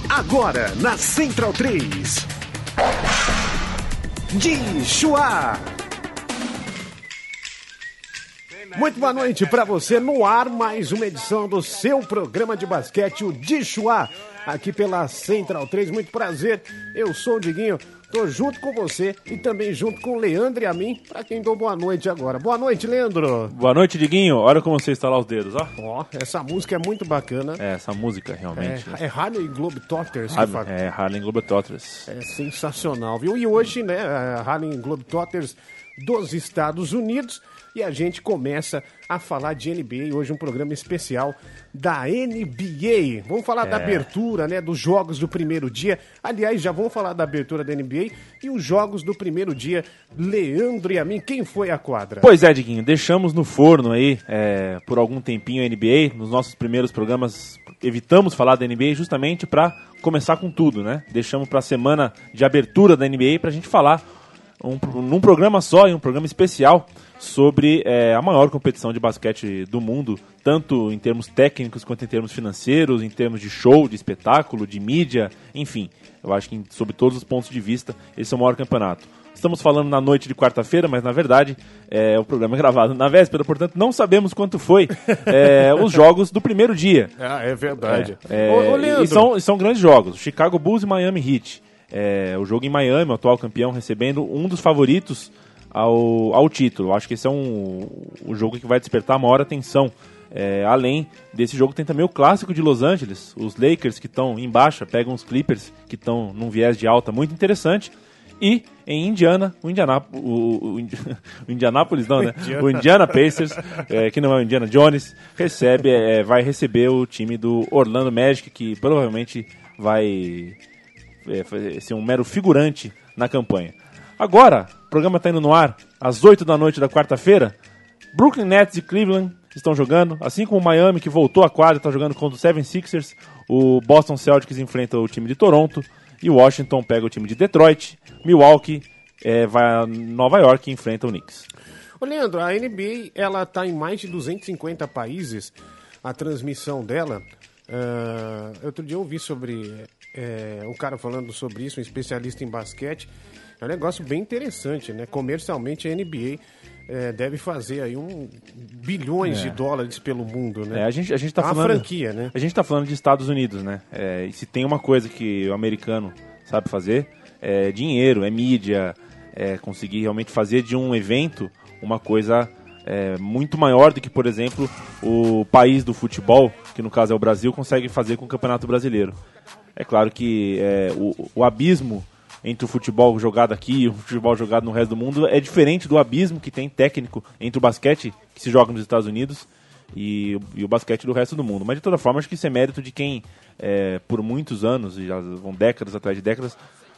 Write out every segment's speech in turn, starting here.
Agora na Central 3. Dixuá. Muito boa noite para você, no ar mais uma edição do seu programa de basquete, o Dixuá, aqui pela Central 3. Muito prazer, eu sou o Diguinho, tô junto com você e também junto com o Leandro e a mim, para quem dou boa noite agora. Boa noite, Leandro. Boa noite, Diguinho. Olha como você estalar os dedos, ó. Ó, essa música é muito bacana. É, essa música realmente. É Harlem Globetrotters que fala. É, Harlem Globetrotters. É sensacional, viu? E hoje, né, a Harlem Globetrotters dos Estados Unidos. E a gente começa a falar de NBA, hoje um programa especial da NBA. Vamos falar da abertura, né, dos jogos do primeiro dia. Aliás, já vamos falar da abertura da NBA e os jogos do primeiro dia. Leandro e a mim, quem foi a quadra? Pois é, Diguinho, deixamos no forno aí, por algum tempinho a NBA. Nos nossos primeiros programas evitamos falar da NBA justamente para começar com tudo, né? Deixamos para a semana de abertura da NBA para a gente falar num programa só, em um programa especial, sobre a maior competição de basquete do mundo, tanto em termos técnicos quanto em termos financeiros, em termos de show, de espetáculo, de mídia, enfim. Eu acho que sob todos os pontos de vista, esse é o maior campeonato. Estamos falando na noite de quarta-feira, mas na verdade o programa é gravado na véspera, portanto não sabemos quanto foi os jogos do primeiro dia. Ah, é verdade. Ô, Leandro. E são grandes jogos, Chicago Bulls e Miami Heat. O jogo em Miami, o atual campeão, recebendo um dos favoritos ao título. Acho que esse é um jogo que vai despertar a maior atenção. Além desse jogo, tem também o clássico de Los Angeles, os Lakers que estão em baixa, pegam os Clippers que estão num viés de alta muito interessante. E em Indiana, o Indianapolis não, né? O Indiana Pacers, que não é o Indiana Jones, vai receber o time do Orlando Magic, que provavelmente vai ser um mero figurante na campanha. Agora, o programa está indo no ar às 8 da noite da quarta-feira. Brooklyn Nets e Cleveland estão jogando, assim como o Miami, que voltou à quadra, está jogando contra o 76ers. O Boston Celtics enfrenta o time de Toronto e o Washington pega o time de Detroit. Milwaukee vai a Nova York e enfrenta o Knicks. Ô Leandro, a NBA ela está em mais de 250 países, a transmissão dela. Outro dia eu ouvi sobre um cara falando sobre isso, um especialista em basquete. É um negócio bem interessante, né? Comercialmente a NBA deve fazer aí bilhões de dólares pelo mundo, né? A gente tá falando, franquia, né? A gente tá falando de Estados Unidos, né? E se tem uma coisa que o americano sabe fazer, é dinheiro, é mídia, conseguir realmente fazer de um evento uma coisa muito maior do que, por exemplo, o país do futebol, que no caso é o Brasil, consegue fazer com o Campeonato Brasileiro. É claro que o abismo entre o futebol jogado aqui e o futebol jogado no resto do mundo é diferente do abismo que tem técnico entre o basquete que se joga nos Estados Unidos e o basquete do resto do mundo. Mas de toda forma, acho que isso é mérito de quem por muitos anos, e já vão décadas atrás de décadas,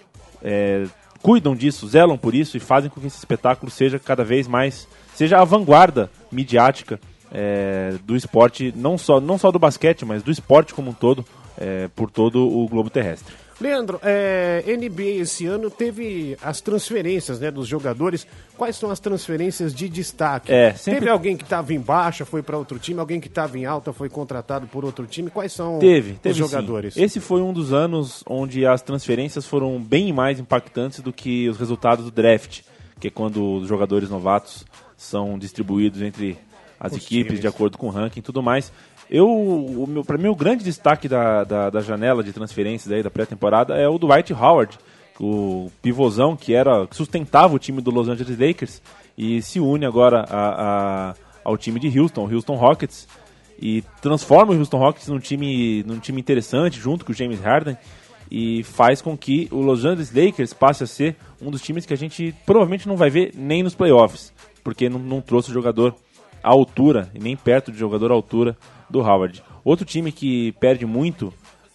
cuidam disso, zelam por isso e fazem com que esse espetáculo seja cada vez mais, seja a vanguarda midiática do esporte, não só do basquete, mas do esporte como um todo, por todo o globo terrestre. Leandro, NBA esse ano teve as transferências, né, dos jogadores. Quais são as transferências de destaque? Teve alguém que estava em baixa, foi para outro time, alguém que estava em alta, foi contratado por outro time. Quais são os jogadores? Sim. Esse foi um dos anos onde as transferências foram bem mais impactantes do que os resultados do draft, que é quando os jogadores novatos são distribuídos entre as equipes times, de acordo com o ranking e tudo mais. Para mim, o grande destaque da janela de transferências aí da pré-temporada é o Dwight Howard, o pivôzão que sustentava o time do Los Angeles Lakers e se une agora ao time de Houston, o Houston Rockets, e transforma o Houston Rockets num time interessante, junto com o James Harden, e faz com que o Los Angeles Lakers passe a ser um dos times que a gente provavelmente não vai ver nem nos playoffs, porque não trouxe o jogador à altura, e nem perto de jogador à altura do Howard. Outro time que perde muito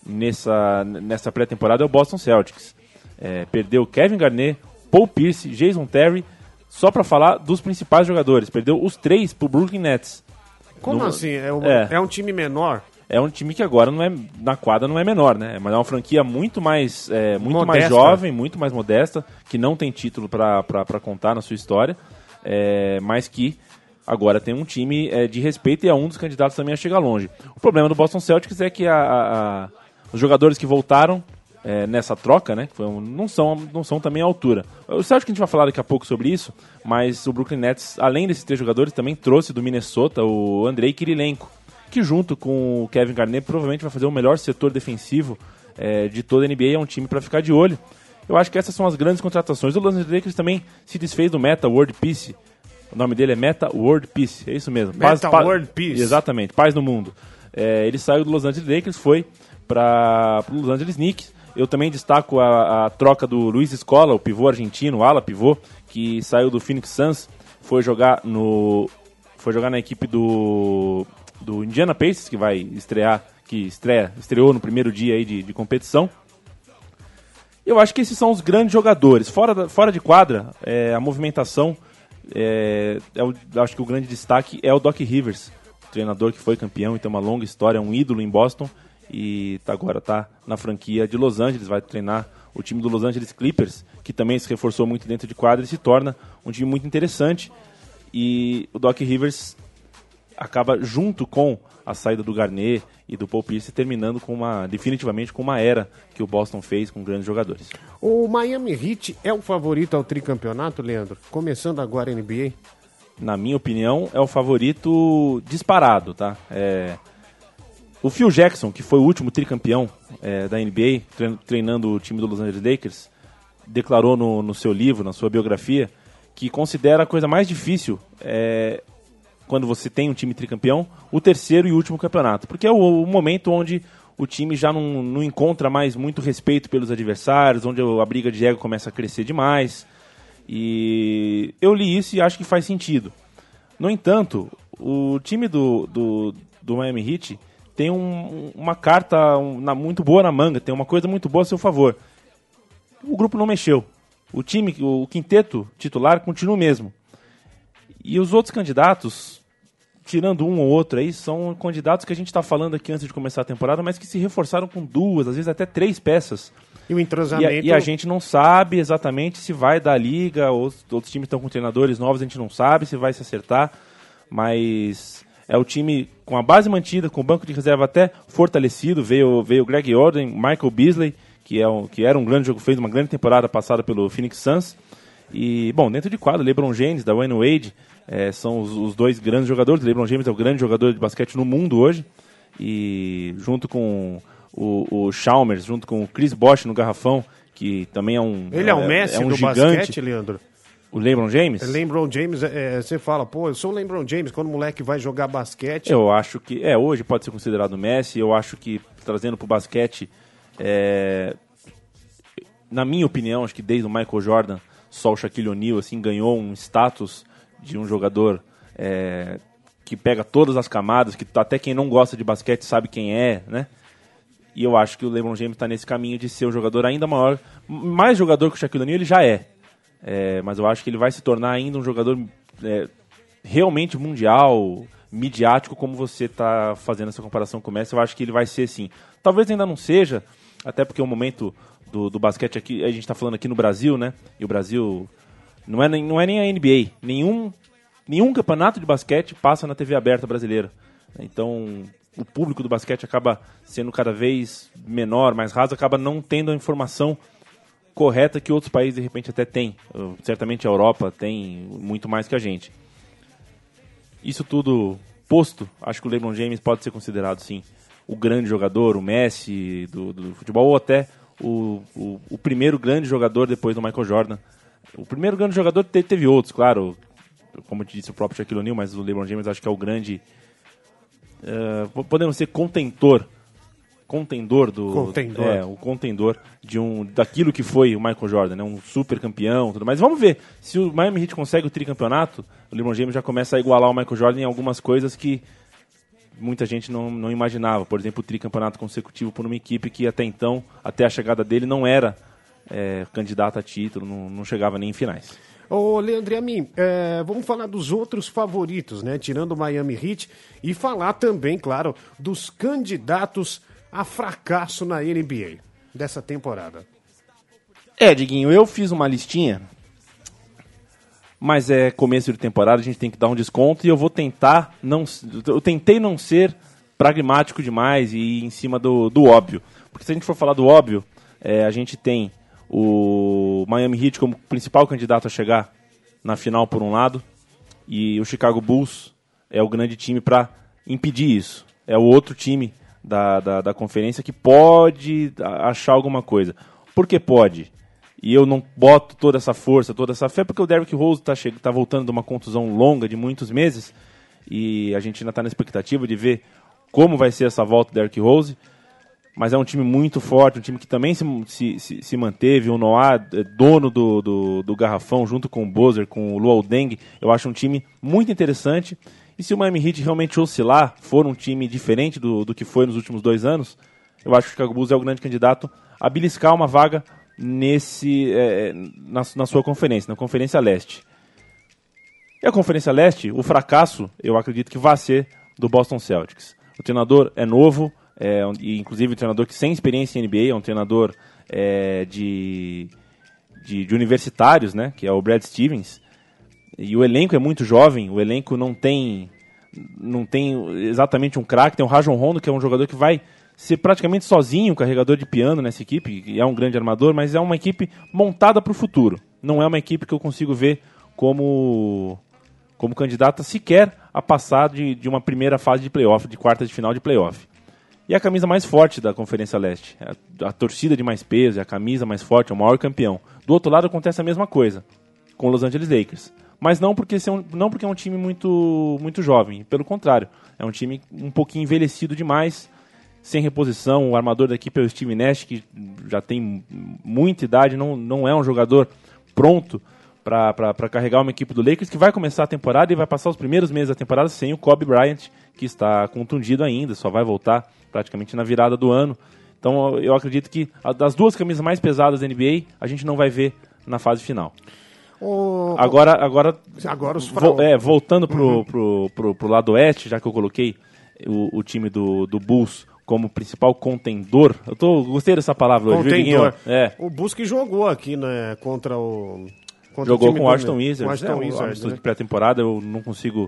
nessa pré-temporada é o Boston Celtics. Perdeu Kevin Garnett, Paul Pierce, Jason Terry, só para falar dos principais jogadores. Perdeu os 3 pro Brooklyn Nets. Como assim? É um time menor? É um time que agora na quadra não é menor, né? Mas é uma franquia muito mais jovem, muito mais modesta, que não tem título para contar na sua história, mas que agora tem um time de respeito e é um dos candidatos também a chegar longe. O problema do Boston Celtics é que Os jogadores que voltaram nessa troca, né, não são também à altura. Eu sei que a gente vai falar daqui a pouco sobre isso, mas o Brooklyn Nets, além desses 3 jogadores, também trouxe do Minnesota o Andrei Kirilenko, que junto com o Kevin Garnett provavelmente vai fazer o melhor setor defensivo de toda a NBA. É um time para ficar de olho. Eu acho que essas são as grandes contratações. O Los Angeles Lakers também se desfez do Meta World Peace. O nome dele é Meta World Peace, é isso mesmo. World Peace. Exatamente, paz no mundo. Ele saiu do Los Angeles Lakers, foi para o Los Angeles Knicks. Eu também destaco a troca do Luiz Scola, o pivô argentino, o ala pivô, que saiu do Phoenix Suns, foi jogar na equipe do Indiana Pacers, que vai estreou no primeiro dia aí de competição. Eu acho que esses são os grandes jogadores. Fora de quadra, a movimentação, acho que o grande destaque é o Doc Rivers, treinador que foi campeão e tem uma longa história, um ídolo em Boston, e agora está na franquia de Los Angeles, vai treinar o time do Los Angeles Clippers, que também se reforçou muito dentro de quadra e se torna um time muito interessante. E o Doc Rivers acaba, junto com a saída do Garnett e do Paul Pierce, terminando definitivamente com uma era que o Boston fez com grandes jogadores. O Miami Heat é o favorito ao tricampeonato, Leandro? Começando agora a NBA? Na minha opinião, é o favorito disparado, tá? O Phil Jackson, que foi o último tricampeão da NBA, treinando o time do Los Angeles Lakers, declarou no seu livro, na sua biografia, que considera a coisa mais difícil quando você tem um time tricampeão, o terceiro e último campeonato. Porque é o momento onde o time já não encontra mais muito respeito pelos adversários, onde a briga de ego começa a crescer demais. E eu li isso e acho que faz sentido. No entanto, o time do Miami Heat tem uma carta muito boa na manga, tem uma coisa muito boa a seu favor. O grupo não mexeu. O quinteto titular continua o mesmo. E os outros candidatos, tirando um ou outro aí, são candidatos que a gente está falando aqui antes de começar a temporada, mas que se reforçaram com 2, às vezes até 3 peças. E o entrosamento... E a gente não sabe exatamente se vai dar liga, outros times estão com treinadores novos, a gente não sabe se vai se acertar, mas é o time com a base mantida, com o banco de reserva até fortalecido. Veio o Greg Oden, Michael Beasley, que era um grande jogo, fez uma grande temporada passada pelo Phoenix Suns. E, bom, dentro de quadro, LeBron James, da Dwyane Wade, são os 2 grandes jogadores. LeBron James é o grande jogador de basquete no mundo hoje. E junto com o Chalmers, junto com o Chris Bosh no garrafão, que também é um Ele é o Messi do gigante. Basquete, Leandro? O LeBron James? LeBron James, você fala, pô, eu sou o LeBron James, quando o moleque vai jogar basquete... Eu acho que, hoje pode ser considerado o Messi. Eu acho que, trazendo pro basquete, na minha opinião, acho que desde o Michael Jordan, só o Shaquille O'Neal assim, ganhou um status de um jogador que pega todas as camadas, que até quem não gosta de basquete sabe quem é, né? E eu acho que o LeBron James está nesse caminho de ser um jogador ainda maior, mais jogador que o Shaquille O'Neal ele já é. Mas eu acho que ele vai se tornar ainda um jogador realmente mundial, midiático, como você está fazendo essa comparação com o Messi. Eu acho que ele vai ser sim. Talvez ainda não seja, até porque o momento do basquete aqui, a gente está falando aqui no Brasil, né? E o Brasil não é nem a NBA. Nenhum campeonato de basquete passa na TV aberta brasileira. Então, o público do basquete acaba sendo cada vez menor, mais raso, acaba não tendo a informação correta que outros países de repente até têm. Certamente a Europa tem muito mais que a gente. Isso tudo posto, acho que o LeBron James pode ser considerado sim o grande jogador, o Messi do futebol, ou até o primeiro grande jogador depois do Michael Jordan. O primeiro grande jogador teve outros, claro, como eu te disse, o próprio Shaquille O'Neal, mas o LeBron James acho que é o grande, podemos ser contendor daquilo que foi o Michael Jordan, né? Um super campeão, tudo mais. Vamos ver se o Miami Heat consegue o tricampeonato. O LeBron James já começa a igualar o Michael Jordan em algumas coisas que muita gente não imaginava. Por exemplo, o tricampeonato consecutivo por uma equipe que até então, até a chegada dele, não era candidata a título, não chegava nem em finais. Ô, Leandro, vamos falar dos outros favoritos, né? Tirando o Miami Heat, e falar também, claro, dos candidatos a fracasso na NBA dessa temporada. Diguinho, eu fiz uma listinha, mas é começo de temporada, a gente tem que dar um desconto, e eu tentei não ser pragmático demais e ir em cima do óbvio. Porque se a gente for falar do óbvio, a gente tem o Miami Heat como principal candidato a chegar na final por um lado, e o Chicago Bulls é o grande time para impedir isso. É o outro time da conferência que pode achar alguma coisa. Por que pode? E eu não boto toda essa força, toda essa fé, porque o Derrick Rose tá voltando de uma contusão longa de muitos meses, e a gente ainda está na expectativa de ver como vai ser essa volta do Derrick Rose. Mas é um time muito forte, um time que também se manteve. O Noah, dono do garrafão, junto com o Boozer, com o Luol Deng. Eu acho um time muito interessante. E se o Miami Heat realmente oscilar, for um time diferente do que foi nos últimos 2 anos, eu acho que o Chicago Bulls é o grande candidato a beliscar uma vaga na sua conferência, na Conferência Leste. E a Conferência Leste, o fracasso, eu acredito que vai ser do Boston Celtics. O treinador é novo, e inclusive um treinador que sem experiência em NBA, é um treinador de universitários, né, que é o Brad Stevens, e o elenco é muito jovem, o elenco não tem exatamente um craque, tem o Rajon Rondo, que é um jogador que vai ser praticamente sozinho o carregador de piano nessa equipe, que é um grande armador, mas é uma equipe montada para o futuro, não é uma equipe que eu consigo ver como candidata sequer a passar de uma primeira fase de playoff, de quartas de final de playoff. E a camisa mais forte da Conferência Leste, a torcida de mais peso, a camisa mais forte, é o maior campeão. Do outro lado acontece a mesma coisa, com o Los Angeles Lakers. Mas não porque é um time muito, muito jovem, pelo contrário, é um time um pouquinho envelhecido demais, sem reposição. O armador da equipe é o Steve Nash, que já tem muita idade, não é um jogador pronto para carregar uma equipe do Lakers, que vai começar a temporada e vai passar os primeiros meses da temporada sem o Kobe Bryant, que está contundido ainda, só vai voltar praticamente na virada do ano. Então eu acredito que das 2 camisas mais pesadas da NBA, a gente não vai ver na fase final. Agora voltando pro lado oeste, já que eu coloquei o time do Bulls como principal contendor, gostei dessa palavra hoje. Contendor. O Bulls que jogou aqui, né, contra o jogou com o Washington Wizards. Wizards, de pré-temporada, eu não consigo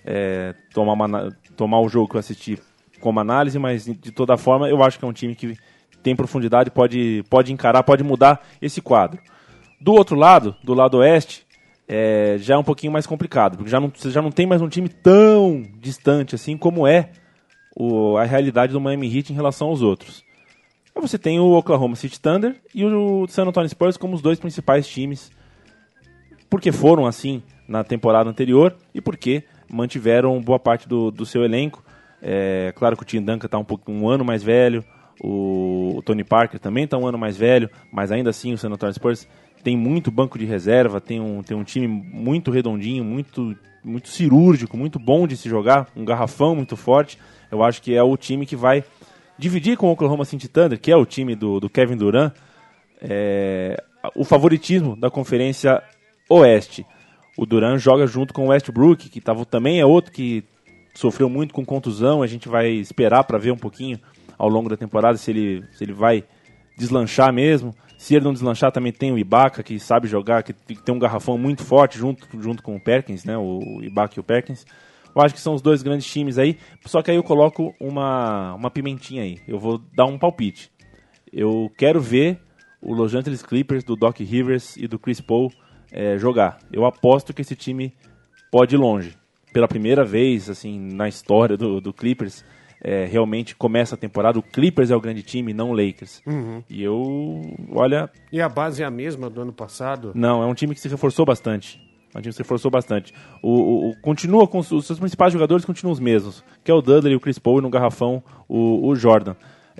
tomar o jogo que eu assisti como análise, mas de toda forma eu acho que é um time que tem profundidade, pode encarar, pode mudar esse quadro. Do outro lado, do lado oeste, já é um pouquinho mais complicado, porque você já não tem mais um time tão distante assim como é a realidade do Miami Heat em relação aos outros. Aí você tem o Oklahoma City Thunder e o San Antonio Spurs como os 2 principais times, porque foram assim na temporada anterior e porque mantiveram boa parte do seu elenco. Claro que o Tim Duncan está um ano mais velho, o Tony Parker também está um ano mais velho, mas ainda assim o San Antonio Spurs tem muito banco de reserva, tem um time muito redondinho, muito, muito cirúrgico, muito bom de se jogar, um garrafão muito forte. Eu acho que é o time que vai dividir com o Oklahoma City Thunder, que é o time do Kevin Durant, o favoritismo da Conferência Oeste. O Durant joga junto com o Westbrook, que também é outro que sofreu muito com contusão. A gente vai esperar para ver um pouquinho ao longo da temporada se ele vai deslanchar mesmo. Se ele não deslanchar, também tem o Ibaka, que sabe jogar, que tem um garrafão muito forte junto com o Perkins, né? O Ibaka e o Perkins. Eu acho que são os 2 grandes times aí, só que aí eu coloco uma pimentinha aí. Eu vou dar um palpite. Eu quero ver o Los Angeles Clippers do Doc Rivers e do Chris Paul jogar. Eu aposto que esse time pode ir longe. Pela primeira vez assim, na história do Clippers, realmente começa a temporada. O Clippers é o grande time, não o Lakers. Uhum. E olha... E a base é a mesma do ano passado? Não, é um time que se reforçou bastante. Continua com os seus principais jogadores, continuam os mesmos, que é o Dudley, o Chris Paul e no garrafão o Jordan.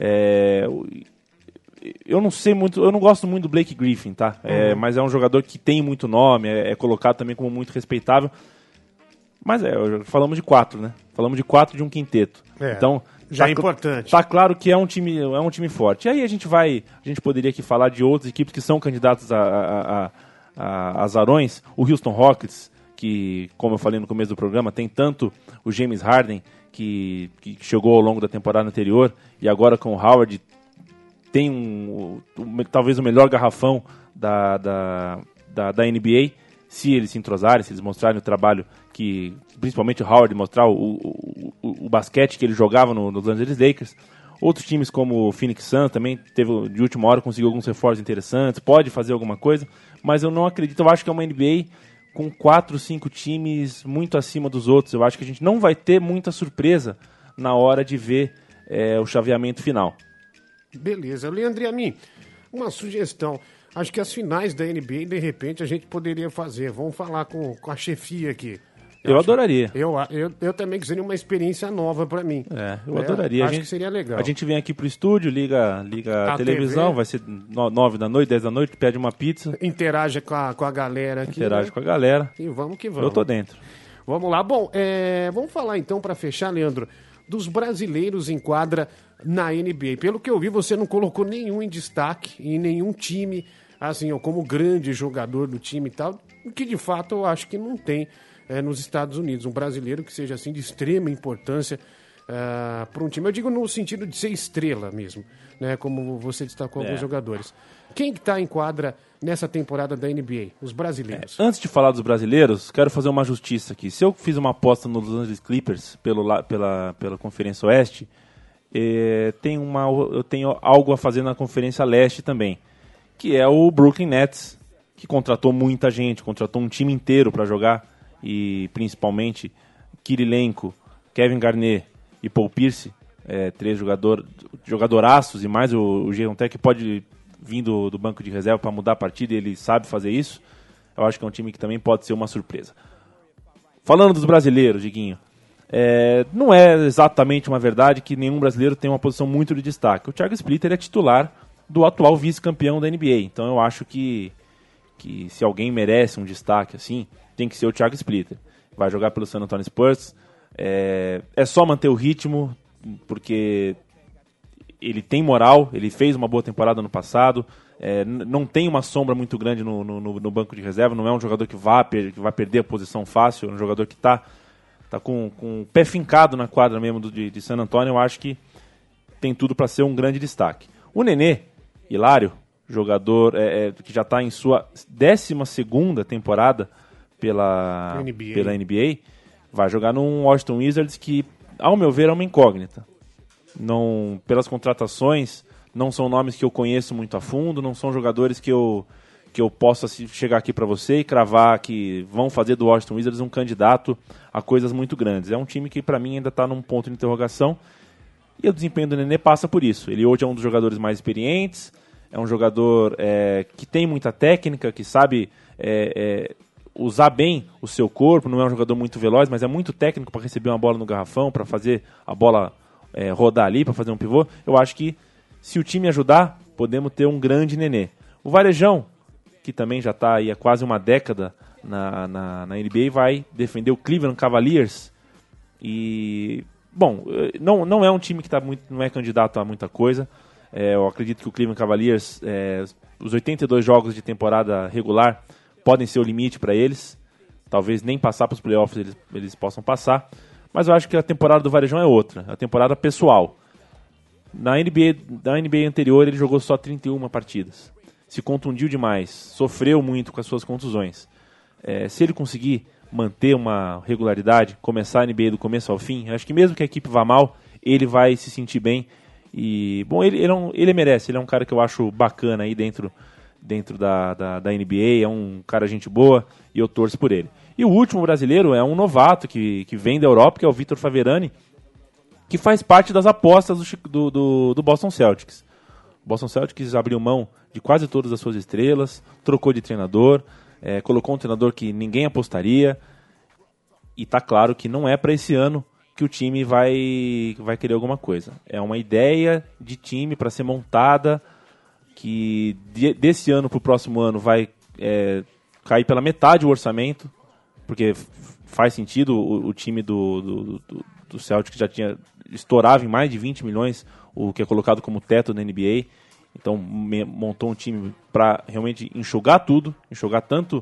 Eu não sei muito, eu não gosto muito do Blake Griffin, tá? Mas é um jogador que tem muito nome, é colocado também como muito respeitável. Mas falamos de 4, né? Falamos de 4 de um quinteto. Então já é importante. Tá claro que é um time forte. E aí a gente poderia aqui falar de outras equipes que são candidatas a azarões. O Houston Rockets, que, como eu falei no começo do programa, tem tanto o James Harden, que chegou ao longo da temporada anterior, e agora com o Howard tem talvez o melhor garrafão da NBA. Se eles se entrosarem, se eles mostrarem o trabalho que, principalmente o Howard, mostrar o basquete que ele jogava nos Los Angeles Lakers. Outros times como o Phoenix Suns também teve, de última hora, conseguiu alguns reforços interessantes, pode fazer alguma coisa, mas eu não acredito, eu acho que é uma NBA com 4, 5 times muito acima dos outros. Eu acho que a gente não vai ter muita surpresa na hora de ver o chaveamento final. Beleza. Leandro, e a mim, uma sugestão. Acho que as finais da NBA, de repente, a gente poderia fazer. Vamos falar com a chefia aqui. Eu adoraria. Eu também, que seria uma experiência nova pra mim. Eu adoraria. Acho que seria legal. A gente vem aqui pro estúdio, liga a televisão, TV. Vai ser 9 da noite, 10 da noite, pede uma pizza. Interage com a galera aqui. Interage com a galera. E vamos que vamos. Eu tô dentro. Vamos lá. Bom, vamos falar então, pra fechar, Leandro, dos brasileiros em quadra na NBA. Pelo que eu vi, você não colocou nenhum em destaque em nenhum time, assim, como grande jogador do time e tal, que de fato eu acho que não tem nos Estados Unidos. Um brasileiro que seja assim de extrema importância para um time. Eu digo no sentido de ser estrela mesmo, né? Como você destacou alguns jogadores. Quem que tá em quadra nessa temporada da NBA? Os brasileiros. Antes de falar dos brasileiros, quero fazer uma justiça aqui. Se eu fiz uma aposta nos Los Angeles Clippers pela Conferência Oeste, eu tenho algo a fazer na Conferência Leste também, que é o Brooklyn Nets, que contratou muita gente, contratou um time inteiro para jogar, e principalmente Kirilenko, Kevin Garnett e Paul Pierce, 3 jogadoraços, e mais o Jason Tech, que pode vir do banco de reserva para mudar a partida, e ele sabe fazer isso. Eu acho que é um time que também pode ser uma surpresa. Falando dos brasileiros, Diguinho, não é exatamente uma verdade que nenhum brasileiro tem uma posição muito de destaque. O Thiago Splitter é titular do atual vice-campeão da NBA, então eu acho que se alguém merece um destaque assim, tem que ser o Thiago Splitter. Vai jogar pelo San Antonio Spurs. É só manter o ritmo, porque ele tem moral, ele fez uma boa temporada no passado, não tem uma sombra muito grande no banco de reserva, não é um jogador que vai perder a posição fácil, é um jogador que está com o pé fincado na quadra mesmo de San Antonio. Eu acho que tem tudo para ser um grande destaque. O Nenê, Hilário, jogador que já está em sua 12ª temporada pela NBA, vai jogar num Washington Wizards que, ao meu ver, é uma incógnita. Não, pelas contratações, não são nomes que eu conheço muito a fundo, não são jogadores que eu possa chegar aqui para você e cravar que vão fazer do Washington Wizards um candidato a coisas muito grandes. É um time que, para mim, ainda está num ponto de interrogação, e o desempenho do Nenê passa por isso. Ele hoje é um dos jogadores mais experientes, é um jogador que tem muita técnica, que sabe usar bem o seu corpo, não é um jogador muito veloz, mas é muito técnico para receber uma bola no garrafão, para fazer a bola rodar ali, para fazer um pivô. Eu acho que, se o time ajudar, podemos ter um grande Nenê. O Varejão, que também já está aí há quase uma década na NBA, vai defender o Cleveland Cavaliers. E, bom, não é um time que não é candidato a muita coisa. Eu acredito que o Cleveland Cavaliers, os 82 jogos de temporada regular, podem ser o limite para eles. Talvez nem passar para os playoffs eles possam passar. Mas eu acho que a temporada do Varejão é outra, a temporada pessoal. Na NBA anterior ele jogou só 31 partidas. Se contundiu demais, sofreu muito com as suas contusões. Se ele conseguir manter uma regularidade, começar a NBA do começo ao fim, acho que mesmo que a equipe vá mal, ele vai se sentir bem. E, bom, ele merece, ele é um cara que eu acho bacana aí dentro da NBA, é um cara gente boa, e eu torço por ele. E o último brasileiro é um novato que vem da Europa, que é o Vitor Faverani, que faz parte das apostas do Boston Celtics. O Boston Celtics abriu mão de quase todas as suas estrelas, trocou de treinador, colocou um treinador que ninguém apostaria, e tá claro que não é para esse ano que o time vai querer alguma coisa. É uma ideia de time para ser montada, que desse ano para o próximo ano vai cair pela metade o orçamento, porque faz sentido. O time do Celtic já estourava em mais de 20 milhões, o que é colocado como teto da NBA. Então montou um time para realmente enxugar tudo, enxugar tanto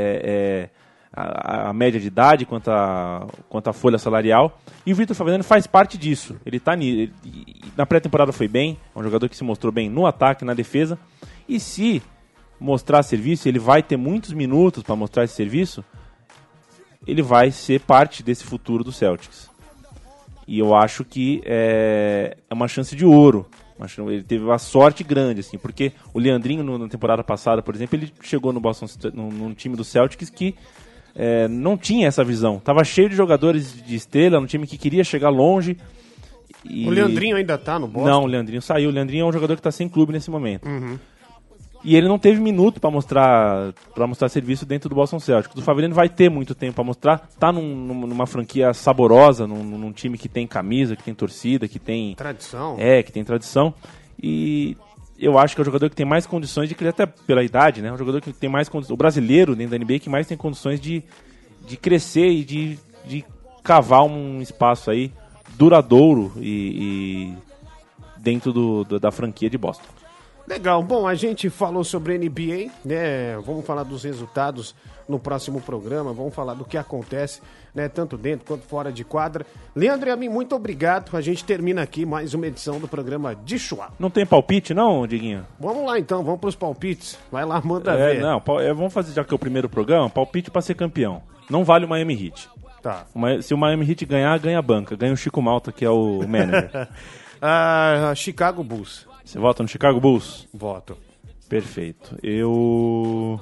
a média de idade quanto a folha salarial. E o Vitor Faverani faz parte disso. Ele na pré-temporada foi bem, é um jogador que se mostrou bem no ataque, na defesa. E se mostrar serviço, ele vai ter muitos minutos para mostrar esse serviço, ele vai ser parte desse futuro do Celtics. E eu acho que é uma chance de ouro. Ele teve uma sorte grande, assim, porque o Leandrinho, na temporada passada, por exemplo, ele chegou no time do Celtics que não tinha essa visão. Tava cheio de jogadores de estrela, um time que queria chegar longe. O Leandrinho ainda tá no Boston? Não, o Leandrinho saiu. O Leandrinho é um jogador que tá sem clube nesse momento. E ele não teve minuto para mostrar serviço dentro do Boston Celtics. O Faveliano vai ter muito tempo para mostrar. Tá numa franquia saborosa, num time que tem camisa, que tem torcida, que tem... Tradição. Que tem tradição. E eu acho que é o jogador que tem mais condições de... Até pela idade, né? O jogador que tem mais condições... O brasileiro dentro da NBA que mais tem condições de crescer e de cavar um espaço aí duradouro e dentro da franquia de Boston. Legal, bom, a gente falou sobre NBA, né? Vamos falar dos resultados no próximo programa, vamos falar do que acontece, né? Tanto dentro quanto fora de quadra. Leandro e a mim, muito obrigado. A gente termina aqui mais uma edição do programa de Chua. Não tem palpite, não, Diguinho? Vamos lá então, vamos pros palpites. Vai lá, manda ver. Não, vamos fazer, já que é o primeiro programa, palpite pra ser campeão. Não vale o Miami Heat. Tá. Se o Miami Heat ganhar, ganha a banca. Ganha o Chico Malta, que é o manager. Chicago Bulls. Você vota no Chicago Bulls? Voto. Perfeito. Eu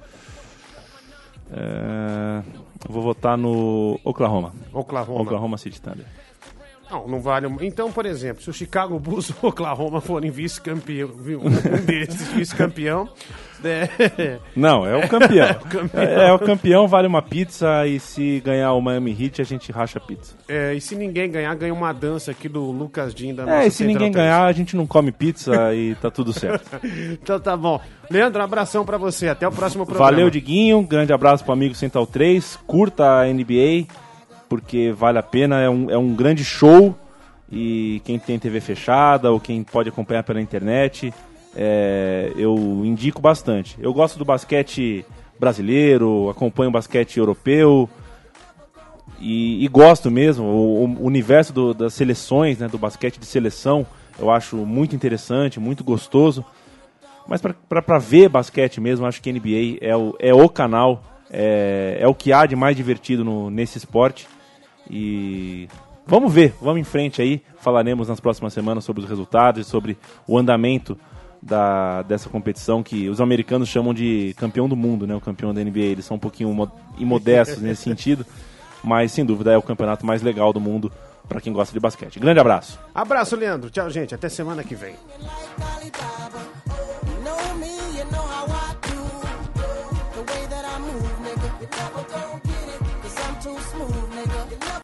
vou votar no Oklahoma. Oklahoma City Thunder. Não vale. Então, por exemplo, se o Chicago Bulls e o Oklahoma forem vice-campeão, um desses vice-campeão... Não, é o campeão. É o campeão, vale uma pizza, e se ganhar o Miami Heat, a gente racha a pizza. E se ninguém ganhar, ganha uma dança aqui do Lucas Din da nossa e se ninguém ganhar, a gente não come pizza e tá tudo certo. Então tá bom. Leandro, um abração pra você. Até o próximo programa. Valeu, Diguinho. Grande abraço pro amigo Central 3. Curta a NBA, porque vale a pena. É um grande show. E quem tem TV fechada ou quem pode acompanhar pela internet... eu indico bastante. Eu gosto do basquete brasileiro, acompanho o basquete europeu e gosto mesmo. O universo das seleções, né, do basquete de seleção, eu acho muito interessante, muito gostoso. Mas para ver basquete mesmo, acho que a NBA é o canal, é o que há de mais divertido nesse esporte. E vamos em frente aí. Falaremos nas próximas semanas sobre os resultados e sobre o andamento dessa competição que os americanos chamam de campeão do mundo, né? O campeão da NBA. Eles são um pouquinho imodestos nesse sentido, mas sem dúvida é o campeonato mais legal do mundo para quem gosta de basquete. Grande abraço. Abraço, Leandro. Tchau, gente. Até semana que vem.